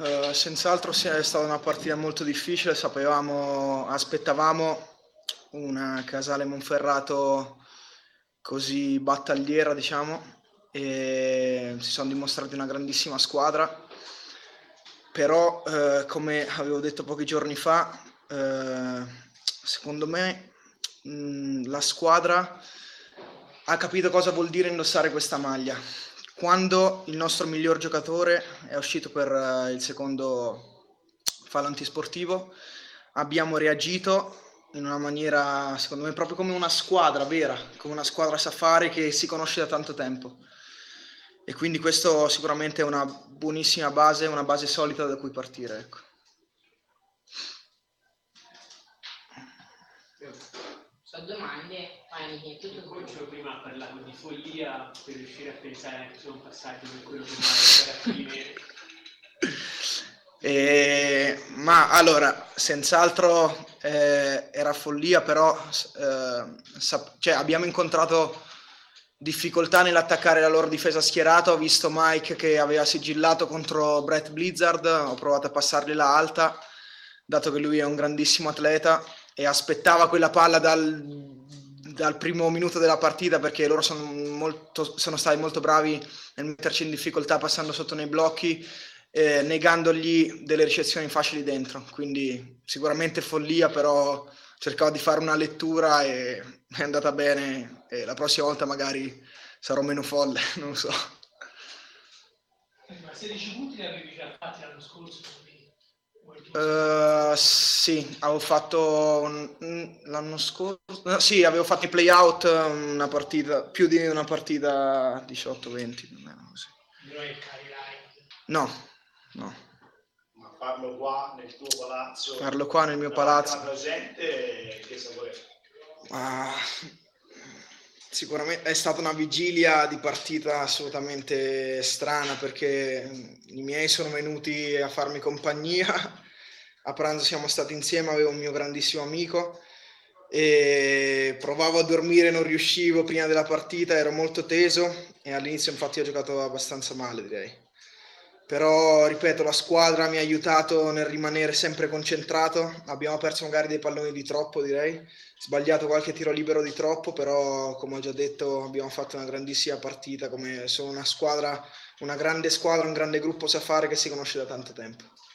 Senz'altro sì, è stata una partita molto difficile, aspettavamo una Casale Monferrato così battagliera, diciamo, e si sono dimostrati una grandissima squadra, però come avevo detto pochi giorni fa, secondo me la squadra ha capito cosa vuol dire indossare questa maglia. Quando il nostro miglior giocatore è uscito per il secondo fallo antisportivo, abbiamo reagito in una maniera, secondo me, proprio come una squadra vera, come una squadra safari che si conosce da tanto tempo. E quindi questo sicuramente è una buonissima base, una base solida da cui partire, ecco. Sono domande, vai, tutto il coach prima ha parlato di follia per riuscire a pensare anche su un passaggio per quello che va a essere a finire. Ma allora, senz'altro era follia, però cioè, abbiamo incontrato difficoltà nell'attaccare la loro difesa schierata. Ho visto Mike che aveva sigillato contro Brett Blizzard, ho provato a passargliela alta, dato che lui è un grandissimo atleta e aspettava quella palla dal primo minuto della partita, perché loro sono stati molto bravi nel metterci in difficoltà passando sotto nei blocchi, negandogli delle ricezioni facili dentro. Quindi sicuramente follia, però cercavo di fare una lettura e è andata bene, e la prossima volta magari sarò meno folle, non lo so. Ma 16 punti li avevi già fatti l'anno scorso? Sì, avevo fatto l'anno scorso, no, sì, avevo fatto i play-out una partita, più di una partita 18-20, non era così. Non è il Cariline. No. Ma farlo qua nel tuo palazzo? Farlo qua nel mio palazzo. La presente, che sapore? Sicuramente è stata una vigilia di partita assolutamente strana, perché i miei sono venuti a farmi compagnia. A pranzo siamo stati insieme, avevo un mio grandissimo amico e provavo a dormire, non riuscivo prima della partita, ero molto teso e all'inizio infatti ho giocato abbastanza male, direi. Però, ripeto, la squadra mi ha aiutato nel rimanere sempre concentrato. Abbiamo perso magari dei palloni di troppo, direi, sbagliato qualche tiro libero di troppo, però come ho già detto abbiamo fatto una grandissima partita, come sono una squadra, una grande squadra, un grande gruppo safari che si conosce da tanto tempo.